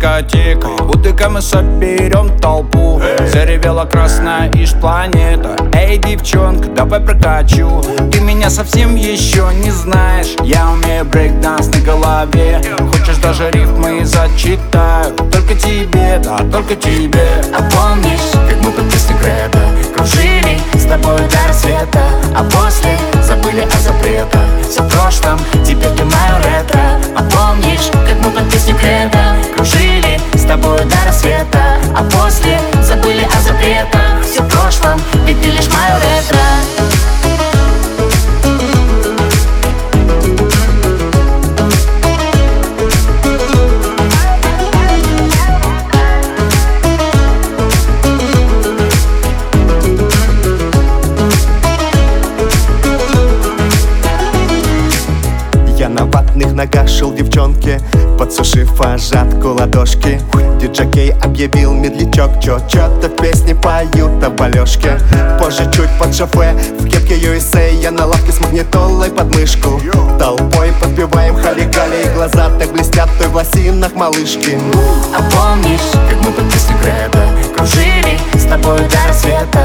дискотекой. Утыкай, мы соберем толпу. Заревела красная иж-планета. Эй, девчонка, давай прокачу. Ты меня совсем еще не знаешь. Я умею брейк-данс на голове. Хочешь, даже рифмы зачитаю. Только тебе, да, только тебе. А помнишь, как мы под песню Крэда кружили с тобой до рассвета, а после забыли о запретах? Все в прошлом, теперь ты мое ретро. А помнишь, как мы под песню Крэда кружили с тобой до рассвета, а после забыли о запретах? Все в прошлом, ведь ты лишь мое ретро. Я на ватных ногах шел девчонке, подсушив ожатку ладошки. Диджокей объявил медлячок, чё-то в песне поют об Алёшке. Позже чуть под шофе, в кепке USA, я на лавке с магнитолой под мышку. Толпой подпеваем хали-гали, и глаза так блестят той в лосинах малышки. А помнишь, как мы под песню Крэда кружили с тобой до рассвета,